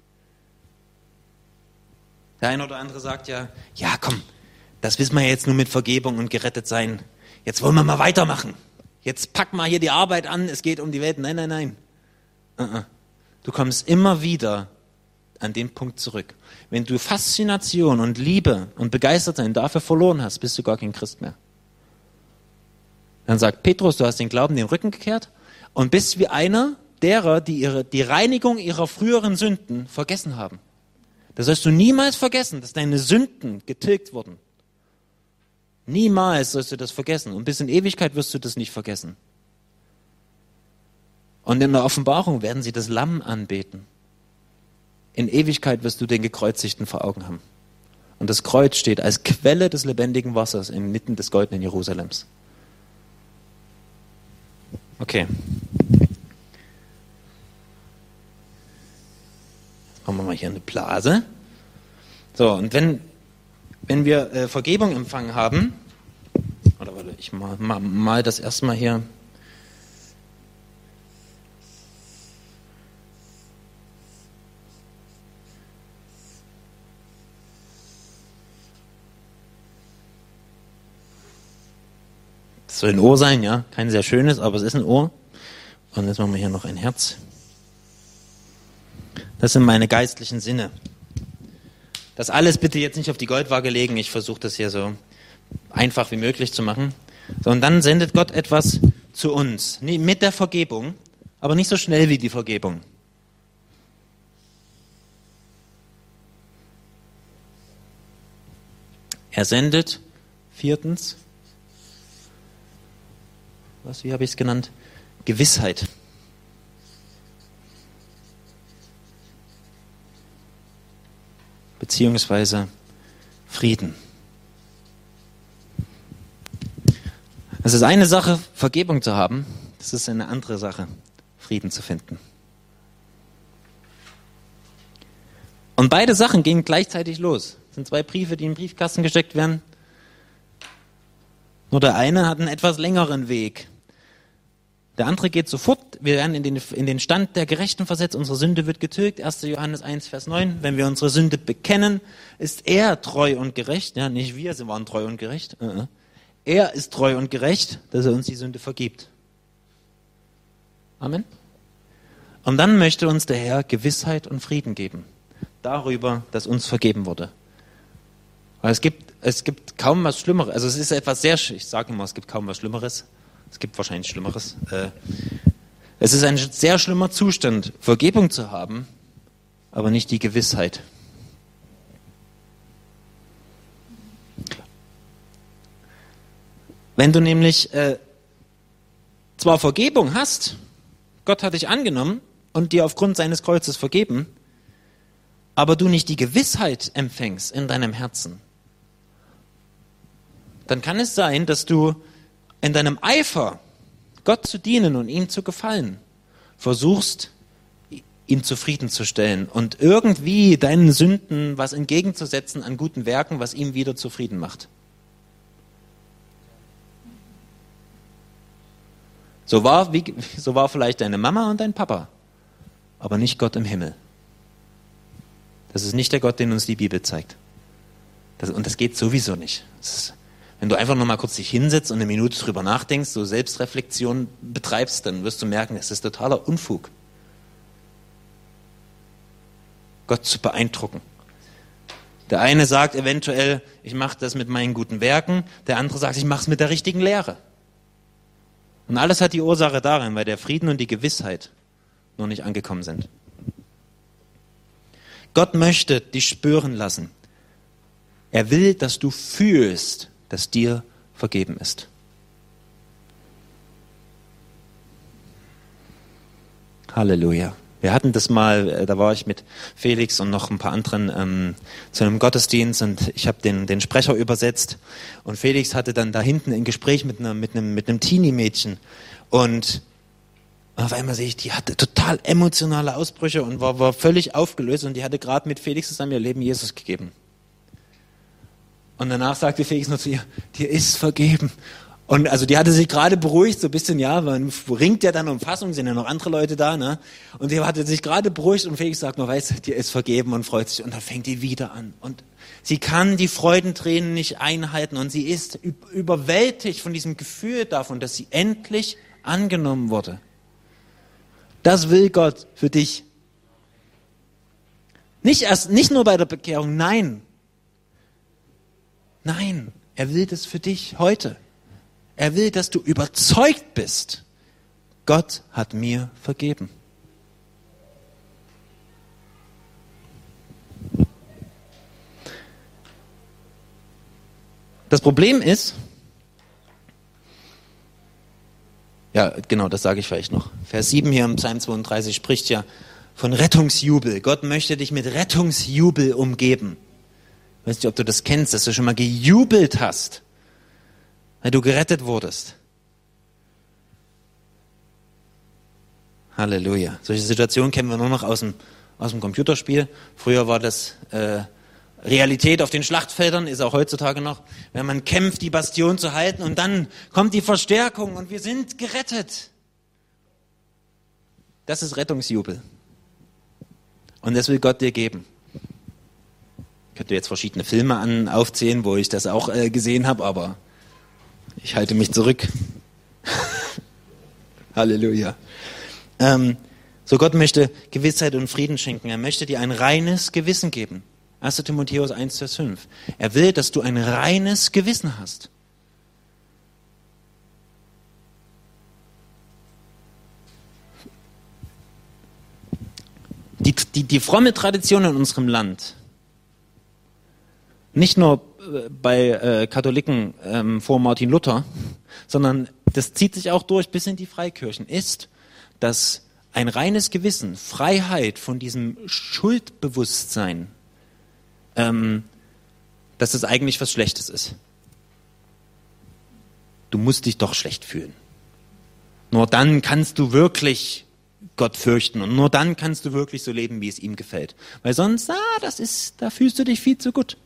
Der eine oder andere sagt ja, ja komm, das wissen wir jetzt nur mit Vergebung und gerettet sein. Jetzt wollen wir mal weitermachen. Jetzt pack mal hier die Arbeit an, es geht um die Welt. Nein, nein, nein. Uh-uh. Du kommst immer wieder an den Punkt zurück. Wenn du Faszination und Liebe und Begeistertsein dafür verloren hast, bist du gar kein Christ mehr. Dann sagt Petrus, du hast den Glauben den Rücken gekehrt und bist wie einer derer, die ihre, die Reinigung ihrer früheren Sünden vergessen haben. Das sollst du niemals vergessen, dass deine Sünden getilgt wurden. Niemals sollst du das vergessen. Und bis in Ewigkeit wirst du das nicht vergessen. Und in der Offenbarung werden sie das Lamm anbeten. In Ewigkeit wirst du den Gekreuzigten vor Augen haben. Und das Kreuz steht als Quelle des lebendigen Wassers inmitten des goldenen Jerusalems. Okay. Machen wir mal hier eine Blase. So, und wenn, wenn wir äh, Vergebung empfangen haben, oder warte, ich mal, mal, mal das erstmal hier. Das soll ein Ohr sein, ja, kein sehr schönes, aber es ist ein Ohr. Und jetzt machen wir hier noch ein Herz. Das sind meine geistlichen Sinne. Das alles bitte jetzt nicht auf die Goldwaage legen. Ich versuche das hier so einfach wie möglich zu machen. So, und dann sendet Gott etwas zu uns. Mit der Vergebung, aber nicht so schnell wie die Vergebung. Er sendet, viertens, was, wie habe ich es genannt? Gewissheit. Beziehungsweise Frieden. Es ist eine Sache, Vergebung zu haben. Das ist eine andere Sache, Frieden zu finden. Und beide Sachen gehen gleichzeitig los. Das sind zwei Briefe, die in den Briefkasten gesteckt werden. Nur der eine hat einen etwas längeren Weg. Der andere geht sofort. Wir werden in den, in den Stand der Gerechten versetzt. Unsere Sünde wird getilgt. erster Johannes eins, Vers neun. Wenn wir unsere Sünde bekennen, ist er treu und gerecht. Ja, nicht wir, sie waren treu und gerecht. Uh-uh. Er ist treu und gerecht, dass er uns die Sünde vergibt. Amen. Und dann möchte uns der Herr Gewissheit und Frieden geben. Darüber, dass uns vergeben wurde. Weil es gibt, es gibt kaum was Schlimmeres. Also es ist etwas sehr, ich sage immer, es gibt kaum was Schlimmeres. Es gibt wahrscheinlich Schlimmeres. Es ist ein sehr schlimmer Zustand, Vergebung zu haben, aber nicht die Gewissheit. Wenn du nämlich äh, zwar Vergebung hast, Gott hat dich angenommen und dir aufgrund seines Kreuzes vergeben, aber du nicht die Gewissheit empfängst in deinem Herzen, dann kann es sein, dass du in deinem Eifer, Gott zu dienen und ihm zu gefallen, versuchst, ihn zufriedenzustellen und irgendwie deinen Sünden was entgegenzusetzen an guten Werken, was ihm wieder zufrieden macht. So war, wie, so war vielleicht deine Mama und dein Papa. aber nicht Gott im Himmel. Das ist nicht der Gott, den uns die Bibel zeigt. Das, und das geht sowieso nicht. Das ist, wenn du einfach noch mal kurz dich hinsetzt und eine Minute drüber nachdenkst, so Selbstreflexion betreibst, dann wirst du merken, es ist totaler Unfug. Gott zu beeindrucken. Der eine sagt eventuell, ich mache das mit meinen guten Werken, der andere sagt, ich mache es mit der richtigen Lehre. Und alles hat die Ursache darin, weil der Frieden und die Gewissheit noch nicht angekommen sind. Gott möchte dich spüren lassen. Er will, dass du fühlst, dass dir vergeben ist. Halleluja. Wir hatten das mal, da war ich mit Felix und noch ein paar anderen ähm, zu einem Gottesdienst und ich habe den, den Sprecher übersetzt und Felix hatte dann da hinten ein Gespräch mit, einer, mit einem, mit einem Teenie-Mädchen und auf einmal sehe ich, die hatte total emotionale Ausbrüche und war, war völlig aufgelöst und die hatte gerade mit Felix zusammen ihr Leben Jesus gegeben. Und danach sagte Felix noch zu ihr, dir ist vergeben. Und also die hatte sich gerade beruhigt, so ein bisschen, ja, man ringt ja dann um Fassung, sind ja noch andere Leute da, ne? Und die hatte sich gerade beruhigt und Felix sagt noch, weißt du, dir ist vergeben und freut sich. Und dann fängt die wieder an. Und sie kann die Freudentränen nicht einhalten und sie ist überwältigt von diesem Gefühl davon, dass sie endlich angenommen wurde. Das will Gott für dich. Nicht erst, nicht nur bei der Bekehrung, nein. Nein, er will das für dich heute. Er will, dass du überzeugt bist, Gott hat mir vergeben. Das Problem ist, ja genau, das sage ich vielleicht noch. Vers sieben hier im Psalm zweiunddreißig spricht ja von Rettungsjubel. Gott möchte dich mit Rettungsjubel umgeben. Ich weiß nicht, ob du das kennst, dass du schon mal gejubelt hast, weil du gerettet wurdest. Halleluja. Solche Situationen kennen wir nur noch aus dem, aus dem Computerspiel. Früher war das äh, Realität auf den Schlachtfeldern, ist auch heutzutage noch. Wenn man kämpft, die Bastion zu halten und dann kommt die Verstärkung und wir sind gerettet. Das ist Rettungsjubel. Und das will Gott dir geben. Ich könnte jetzt verschiedene Filme an, aufzählen, wo ich das auch äh, gesehen habe, aber ich halte mich zurück. Halleluja. Ähm, so Gott möchte Gewissheit und Frieden schenken. Er möchte dir ein reines Gewissen geben. erster Timotheus eins, Vers fünf. Er will, dass du ein reines Gewissen hast. Die, die, die fromme Tradition in unserem Land, nicht nur bei äh, Katholiken ähm, vor Martin Luther, sondern das zieht sich auch durch bis in die Freikirchen, ist, dass ein reines Gewissen, Freiheit von diesem Schuldbewusstsein, ähm, dass das eigentlich was Schlechtes ist. Du musst dich doch schlecht fühlen. Nur dann kannst du wirklich Gott fürchten und nur dann kannst du wirklich so leben, wie es ihm gefällt. Weil sonst, ah, das ist, da fühlst du dich viel zu gut.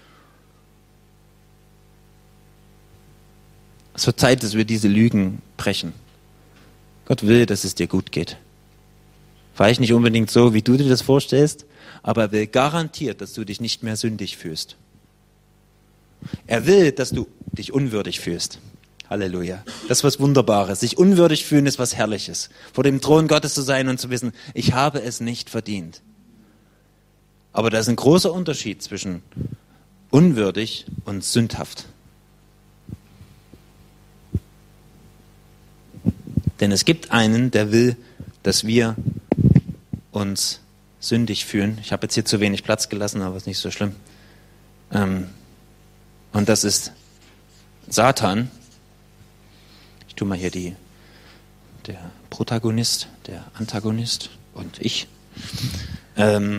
Es wird Zeit, dass wir diese Lügen brechen. Gott will, dass es dir gut geht. Vielleicht nicht unbedingt so, wie du dir das vorstellst, aber er will garantiert, dass du dich nicht mehr sündig fühlst. Er will, dass du dich unwürdig fühlst. Halleluja. Das ist was Wunderbares. Sich unwürdig fühlen ist was Herrliches. Vor dem Thron Gottes zu sein und zu wissen, ich habe es nicht verdient. Aber da ist ein großer Unterschied zwischen unwürdig und sündhaft. Denn es gibt einen, der will, dass wir uns sündig fühlen. Ich habe jetzt hier zu wenig Platz gelassen, aber ist nicht so schlimm. Ähm, und das ist Satan. Ich tue mal hier die, der Protagonist, der Antagonist und ich. Ähm,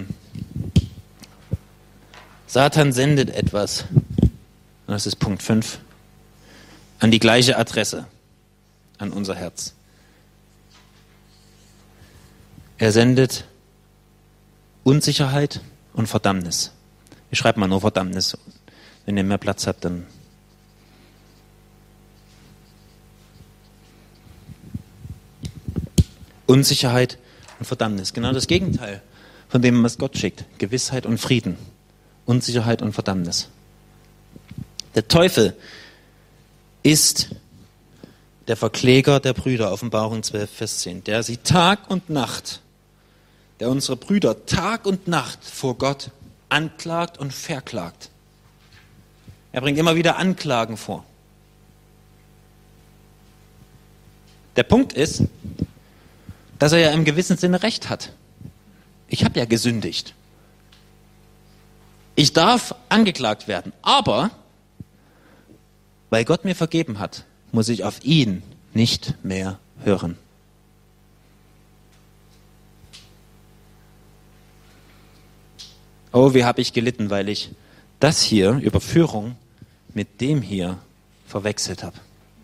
Satan sendet etwas, und das ist Punkt fünf, an die gleiche Adresse, an unser Herz. Er sendet Unsicherheit und Verdammnis. Ich schreibe mal nur Verdammnis. Wenn ihr mehr Platz habt, dann. Unsicherheit und Verdammnis. Genau das Gegenteil von dem, was Gott schickt. Gewissheit und Frieden. Unsicherheit und Verdammnis. Der Teufel ist der Verkläger der Brüder, Offenbarung zwölf, Vers zehn, der sie Tag und Nacht, der unsere Brüder Tag und Nacht vor Gott anklagt und verklagt. Er bringt immer wieder Anklagen vor. Der Punkt ist, dass er ja im gewissen Sinne Recht hat. Ich habe ja gesündigt. Ich darf angeklagt werden, aber weil Gott mir vergeben hat, muss ich auf ihn nicht mehr hören. Oh, wie habe ich gelitten, weil ich das hier, Überführung, mit dem hier verwechselt habe.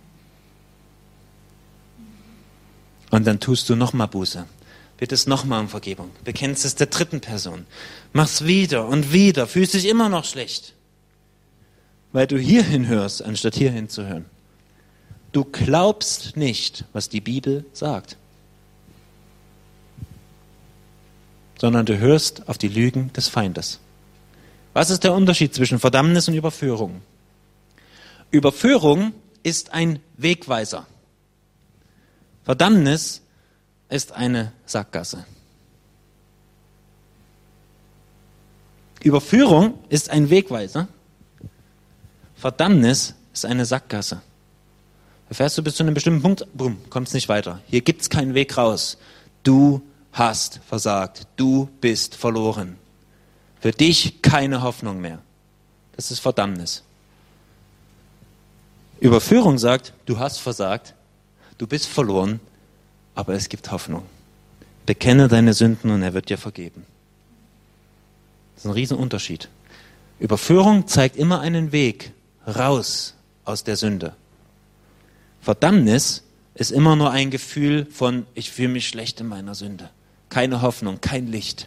Und dann tust du nochmal Buße. Bittest nochmal um Vergebung. Bekennst es der dritten Person. Mach's wieder und wieder. Fühlst dich immer noch schlecht. Weil du hierhin hörst, anstatt hierhin zu hören. Du glaubst nicht, was die Bibel sagt. Sondern du hörst auf die Lügen des Feindes. Was ist der Unterschied zwischen Verdammnis und Überführung? Überführung ist ein Wegweiser. Verdammnis ist eine Sackgasse. Überführung ist ein Wegweiser. Verdammnis ist eine Sackgasse. Da fährst du bis zu einem bestimmten Punkt, bumm, kommst nicht weiter. Hier gibt's keinen Weg raus. Du hast versagt. Du bist verloren. Für dich keine Hoffnung mehr. Das ist Verdammnis. Überführung sagt, du hast versagt, du bist verloren, aber es gibt Hoffnung. Bekenne deine Sünden und er wird dir vergeben. Das ist ein Riesenunterschied. Überführung zeigt immer einen Weg raus aus der Sünde. Verdammnis ist immer nur ein Gefühl von, ich fühle mich schlecht in meiner Sünde. Keine Hoffnung, kein Licht.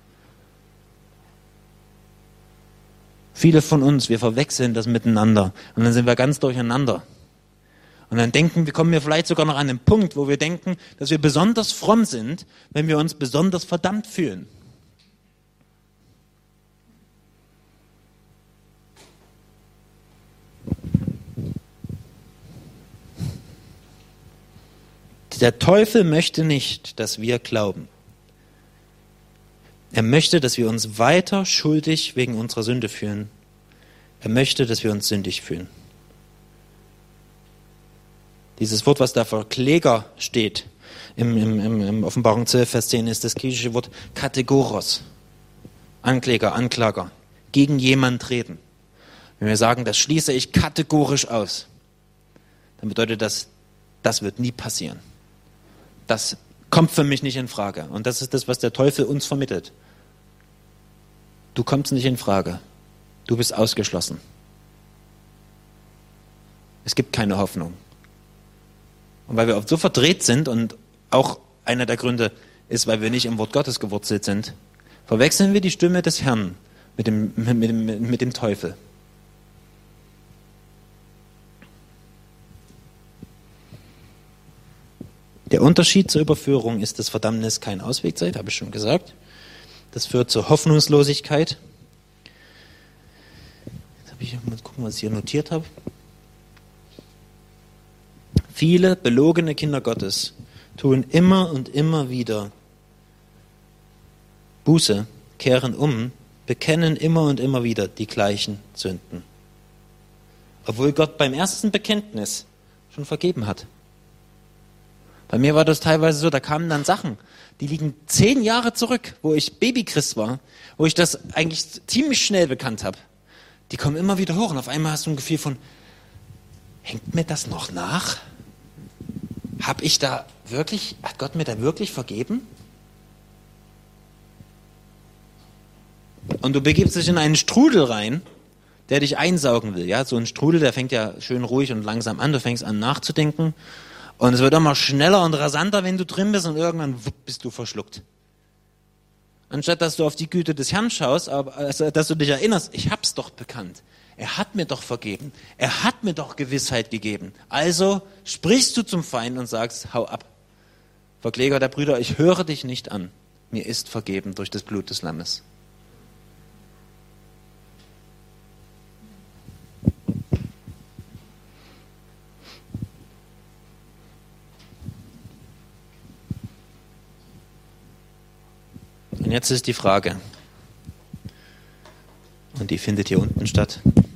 Viele von uns, wir verwechseln das miteinander und dann sind wir ganz durcheinander. Und dann denken wir, kommen wir vielleicht sogar noch an den Punkt, wo wir denken, dass wir besonders fromm sind, wenn wir uns besonders verdammt fühlen. Der Teufel möchte nicht, dass wir glauben. Er möchte, dass wir uns weiter schuldig wegen unserer Sünde fühlen. Er möchte, dass wir uns sündig fühlen. Dieses Wort, was da für Kläger steht, im, im, im, im Offenbarung zwölf, Vers zehn, ist das griechische Wort Kategoros. Ankläger, Anklager. Gegen jemand reden. Wenn wir sagen, das schließe ich kategorisch aus, dann bedeutet das, das wird nie passieren. Das kommt für mich nicht in Frage. Und das ist das, was der Teufel uns vermittelt. Du kommst nicht in Frage. Du bist ausgeschlossen. Es gibt keine Hoffnung. Und weil wir oft so verdreht sind und auch einer der Gründe ist, weil wir nicht im Wort Gottes gewurzelt sind, verwechseln wir die Stimme des Herrn mit dem, mit dem, mit dem Teufel. Der Unterschied zur Überführung ist, dass Verdammnis kein Ausweg sei, habe ich schon gesagt. Das führt zur Hoffnungslosigkeit. Jetzt habe ich mal gucken, was ich hier notiert habe. Viele belogene Kinder Gottes tun immer und immer wieder Buße, kehren um, bekennen immer und immer wieder die gleichen Sünden. Obwohl Gott beim ersten Bekenntnis schon vergeben hat. Bei mir war das teilweise so, da kamen dann Sachen, die liegen zehn Jahre zurück, wo ich Babychrist war, wo ich das eigentlich ziemlich schnell bekannt habe. Die kommen immer wieder hoch und auf einmal hast du ein Gefühl von, hängt mir das noch nach? Hab ich da wirklich, hat Gott mir da wirklich vergeben? Und du begibst dich in einen Strudel rein, der dich einsaugen will. Ja, so ein Strudel, der fängt ja schön ruhig und langsam an, du fängst an nachzudenken. Und es wird immer schneller und rasanter, wenn du drin bist und irgendwann wupp, bist du verschluckt. Anstatt dass du auf die Güte des Herrn schaust, aber, also, dass du dich erinnerst, ich hab's doch bekannt. Er hat mir doch vergeben. Er hat mir doch Gewissheit gegeben. Also sprichst du zum Feind und sagst, hau ab. Verkläger der Brüder, ich höre dich nicht an. Mir ist vergeben durch das Blut des Lammes. Und jetzt ist die Frage, und die findet hier unten statt.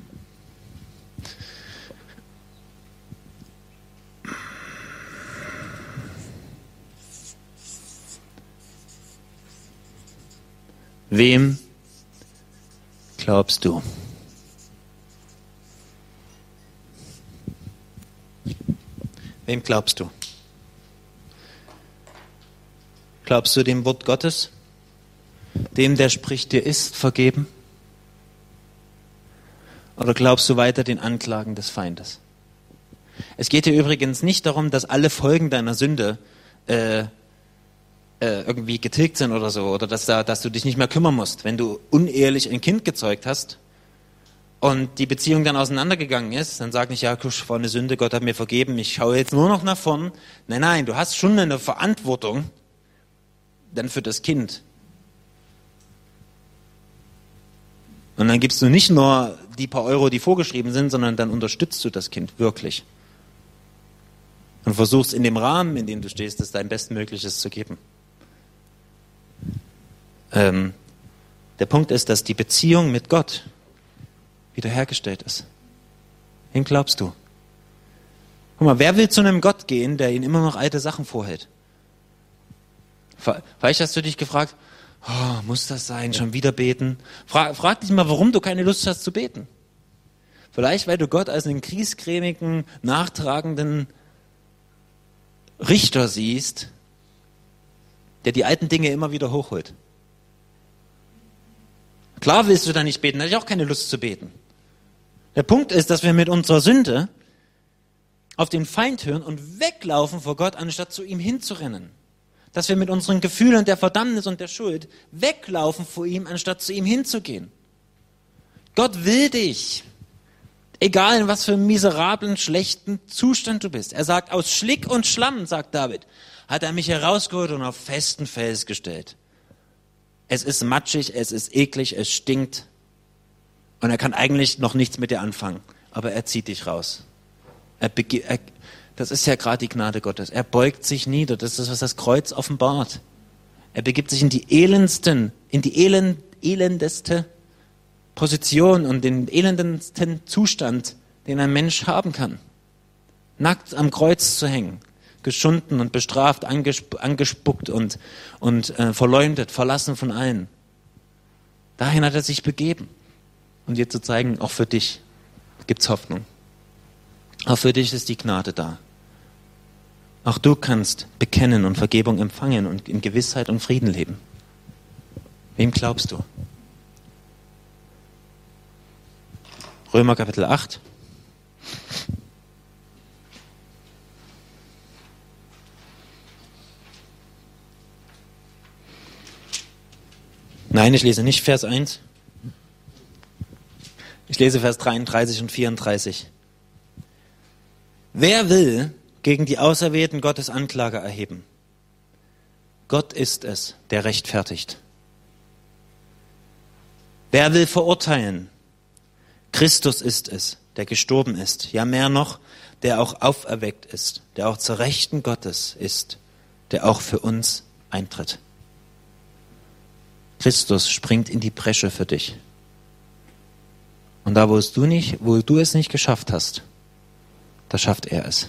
Wem glaubst du? Wem glaubst du? Glaubst du dem Wort Gottes? Dem, der spricht, dir ist vergeben? Oder glaubst du weiter den Anklagen des Feindes? Es geht hier übrigens nicht darum, dass alle Folgen deiner Sünde äh, äh, irgendwie getilgt sind oder so, oder dass, da, dass du dich nicht mehr kümmern musst. Wenn du unehelich ein Kind gezeugt hast und die Beziehung dann auseinandergegangen ist, dann sag nicht, ja, kusch, war eine Sünde, Gott hat mir vergeben, ich schaue jetzt nur noch nach vorn. Nein, nein, du hast schon eine Verantwortung dann für das Kind. Und dann gibst du nicht nur die paar Euro, die vorgeschrieben sind, sondern dann unterstützt du das Kind wirklich. Und versuchst in dem Rahmen, in dem du stehst, das dein Bestmögliches zu geben. Ähm, der Punkt ist, dass die Beziehung mit Gott wiederhergestellt ist. Wem glaubst du? Guck mal, wer will zu einem Gott gehen, der ihn immer noch alte Sachen vorhält? Vielleicht hast du dich gefragt, oh, muss das sein, schon wieder beten? Frag, frag dich mal, warum du keine Lust hast zu beten. Vielleicht, weil du Gott als einen griesgrämigen, nachtragenden Richter siehst, der die alten Dinge immer wieder hochholt. Klar willst du da nicht beten, da hatte ich auch keine Lust zu beten. Der Punkt ist, dass wir mit unserer Sünde auf den Feind hören und weglaufen vor Gott, anstatt zu ihm hinzurennen. Dass wir mit unseren Gefühlen der Verdammnis und der Schuld weglaufen vor ihm, anstatt zu ihm hinzugehen. Gott will dich, egal in was für einem miserablen, schlechten Zustand du bist. Er sagt, aus Schlick und Schlamm, sagt David, hat er mich herausgeholt und auf festen Fels gestellt. Es ist matschig, es ist eklig, es stinkt und er kann eigentlich noch nichts mit dir anfangen, aber er zieht dich raus. Er bege- er, das ist ja gerade die Gnade Gottes. Er beugt sich nieder, das ist, was das Kreuz offenbart. Er begibt sich in die elendsten, in die elend, elendeste Position und den elendendsten Zustand, den ein Mensch haben kann. Nackt am Kreuz zu hängen, geschunden und bestraft, angesp- angespuckt und, und äh, verleumdet, verlassen von allen. Dahin hat er sich begeben. Und dir zu zeigen, auch für dich gibt's Hoffnung. Auch für dich ist die Gnade da. Auch du kannst bekennen und Vergebung empfangen und in Gewissheit und Frieden leben. Wem glaubst du? Römer Kapitel acht. Nein, ich lese nicht Vers eins. Ich lese Vers dreiunddreißig und vierunddreißig. Wer will gegen die Auserwählten Gottes Anklage erheben? Gott ist es, der rechtfertigt. Wer will verurteilen? Christus ist es, der gestorben ist. Ja, mehr noch, der auch auferweckt ist, der auch zur Rechten Gottes ist, der auch für uns eintritt. Christus springt in die Bresche für dich. Und da, wo es du nicht, wo du es nicht geschafft hast, da schafft er es.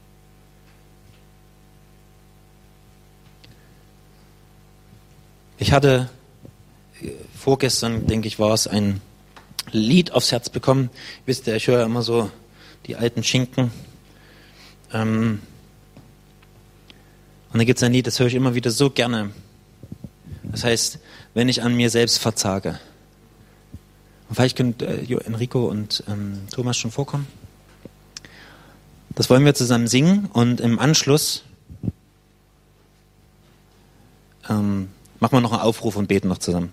Ich hatte vorgestern, denke ich, war es ein Lied aufs Herz bekommen. Wisst ihr, ich höre immer so die alten Schinken. Ähm und da gibt es ein Lied, das höre ich immer wieder so gerne. Das heißt, wenn ich an mir selbst verzage. Und vielleicht können äh, Enrico und ähm, Thomas schon vorkommen. Das wollen wir zusammen singen und im Anschluss ähm, machen wir noch einen Aufruf und beten noch zusammen.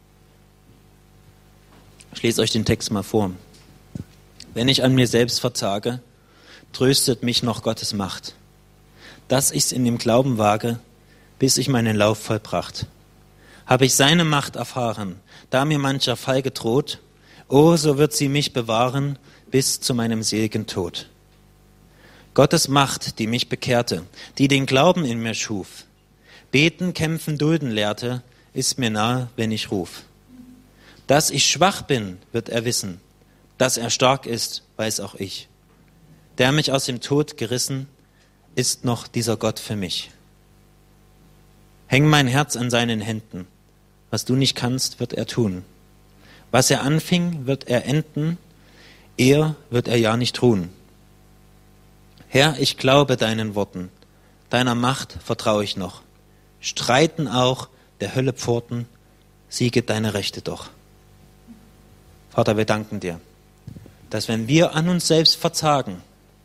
Ich lese euch den Text mal vor. Wenn ich an mir selbst verzage, tröstet mich noch Gottes Macht. Dass ich's in dem Glauben wage, bis ich meinen Lauf vollbracht. Habe ich seine Macht erfahren, da mir mancher Fall gedroht, oh, so wird sie mich bewahren bis zu meinem seligen Tod. Gottes Macht, die mich bekehrte, die den Glauben in mir schuf, beten, kämpfen, dulden lehrte, ist mir nahe, wenn ich ruf. Dass ich schwach bin, wird er wissen, dass er stark ist, weiß auch ich. Der mich aus dem Tod gerissen, ist noch dieser Gott für mich. Häng mein Herz an seinen Händen, was du nicht kannst, wird er tun. Was er anfing, wird er enden, er wird er ja nicht ruhen. Herr, ich glaube deinen Worten, deiner Macht vertraue ich noch. Streiten auch der Hölle Pforten, siege deine Rechte doch. Vater, wir danken dir, dass wenn wir an uns selbst verzagen,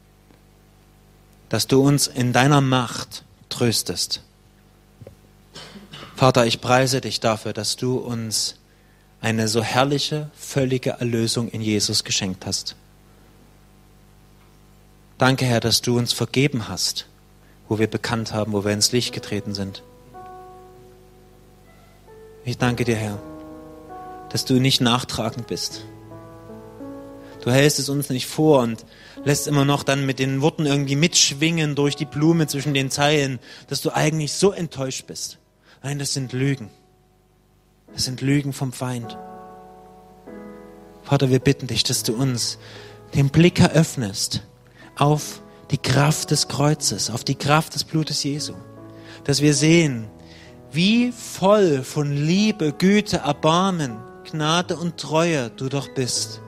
dass du uns in deiner Macht tröstest. Vater, ich preise dich dafür, dass du uns eine so herrliche, völlige Erlösung in Jesus geschenkt hast. Danke, Herr, dass du uns vergeben hast, wo wir bekannt haben, wo wir ins Licht getreten sind. Ich danke dir, Herr, dass du nicht nachtragend bist. Du hältst es uns nicht vor und lässt immer noch dann mit den Worten irgendwie mitschwingen durch die Blume zwischen den Zeilen, dass du eigentlich so enttäuscht bist. Nein, das sind Lügen. Das sind Lügen vom Feind. Vater, wir bitten dich, dass du uns den Blick eröffnest auf die Kraft des Kreuzes, auf die Kraft des Blutes Jesu. Dass wir sehen, wie voll von Liebe, Güte, Erbarmen, Gnade und Treue du doch bist.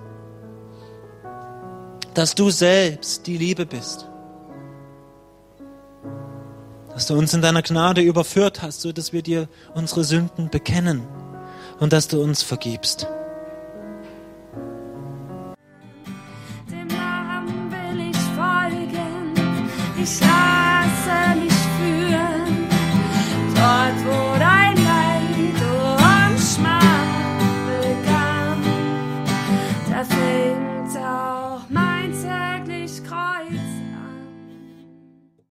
Dass du selbst die Liebe bist. Dass du uns in deiner Gnade überführt hast, so dass wir dir unsere Sünden bekennen und dass du uns vergibst. Dem Namen will ich folgen, ich